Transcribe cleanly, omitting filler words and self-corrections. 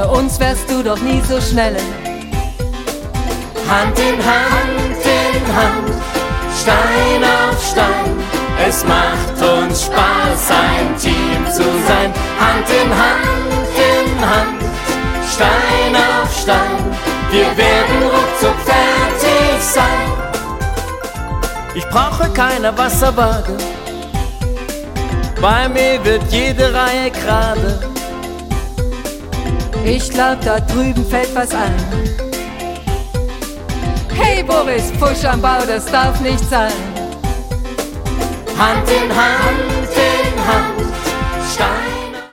Ohne uns wärst du doch nie so schnell. Hand in Hand, Stein auf Stein, es macht uns Spaß, ein Team zu sein. Hand in Hand, Stein auf Stein, wir werden ruckzuck fertig sein. Ich brauche keine Wasserwaage, bei mir wird jede Reihe gerade. Ich glaub, da drüben fällt was ein. Hey Boris, Pfusch am Bau, das darf nicht sein. Hand in Hand, Stein